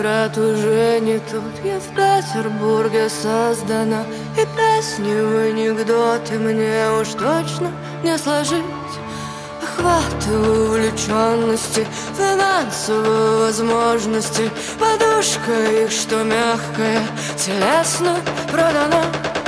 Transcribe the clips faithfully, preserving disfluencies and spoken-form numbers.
Ленинград уже не тот. Я в Петербурге создана, и песни в анекдоты мне уж точно не сложить. Охваты увлеченности, финансовые возможности, подушка их, что мягкая, телесно продана.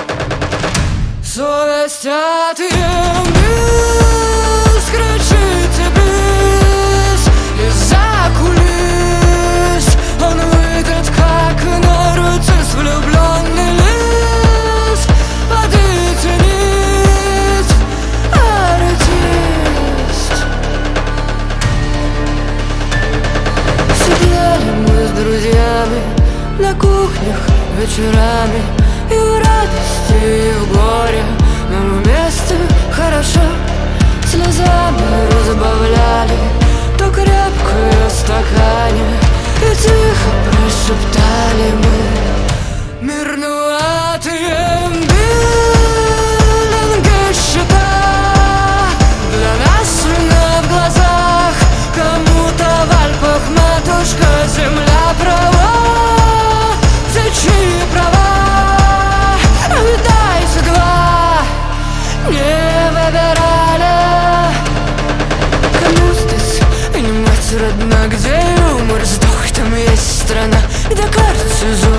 Совесть отъем бис, кричите бис, из-за кулис он выйдет, как нарцисс, влюбленный лис. Подите нить, артист. Сидели мы с друзьями на кухнях вечерами, и в радости, и в горе нам вместе хорошо. Слезами разбавляли то крепкое в стакане, и тихо прошептали мы: мирноватые биллинги счета. Для нас вина в глазах, кому-то в Альпах матушка земля права. За чьи права? Дайте два, не выбирали. Кому здесь не мать родна, где юмор сдох, там есть страна, где кажется